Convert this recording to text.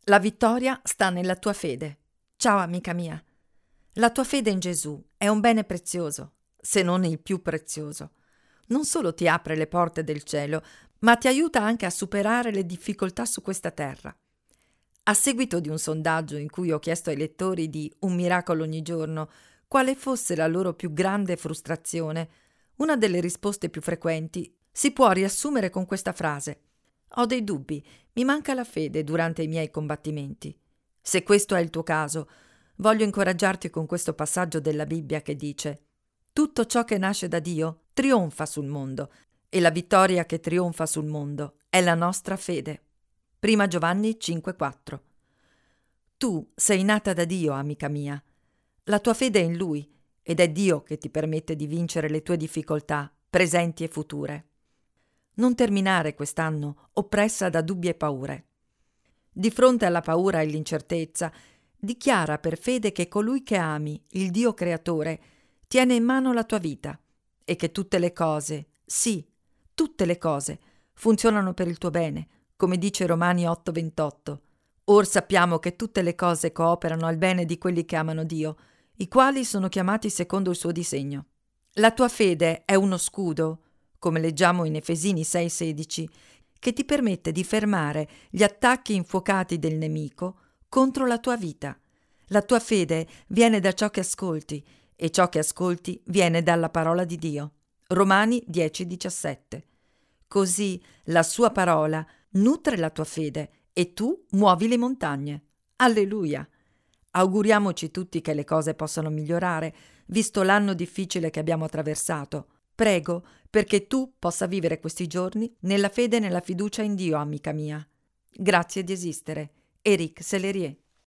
La vittoria sta nella tua fede. Ciao amica mia. La tua fede in Gesù è un bene prezioso, se non il più prezioso. Non solo ti apre le porte del cielo, ma ti aiuta anche a superare le difficoltà su questa terra. A seguito di un sondaggio in cui ho chiesto ai lettori di Un miracolo ogni giorno quale fosse la loro più grande frustrazione, una delle risposte più frequenti si può riassumere con questa frase: ho dei dubbi, mi manca la fede durante i miei combattimenti. Se questo è il tuo caso, voglio incoraggiarti con questo passaggio della Bibbia che dice: tutto ciò che nasce da Dio trionfa sul mondo, e la vittoria che trionfa sul mondo è la nostra fede. 1 Giovanni 5,4. Tu sei nata da Dio, amica mia. La tua fede è in Lui, ed è Dio che ti permette di vincere le tue difficoltà, presenti e future. Non terminare quest'anno oppressa da dubbi e paure. Di fronte alla paura e l'incertezza, dichiara per fede che colui che ami, il Dio creatore, tiene in mano la tua vita e che tutte le cose, sì, tutte le cose, funzionano per il tuo bene, come dice Romani 8,28. Or sappiamo che tutte le cose cooperano al bene di quelli che amano Dio, i quali sono chiamati secondo il suo disegno. La tua fede è uno scudo, come leggiamo in Efesini 6,16, che ti permette di fermare gli attacchi infuocati del nemico contro la tua vita. La tua fede viene da ciò che ascolti, e ciò che ascolti viene dalla parola di Dio. Romani 10,17. Così la sua parola nutre la tua fede e tu muovi le montagne. Alleluia! Auguriamoci tutti che le cose possano migliorare, visto l'anno difficile che abbiamo attraversato. Prego perché tu possa vivere questi giorni nella fede e nella fiducia in Dio, amica mia. Grazie di esistere. Eric Sellerier.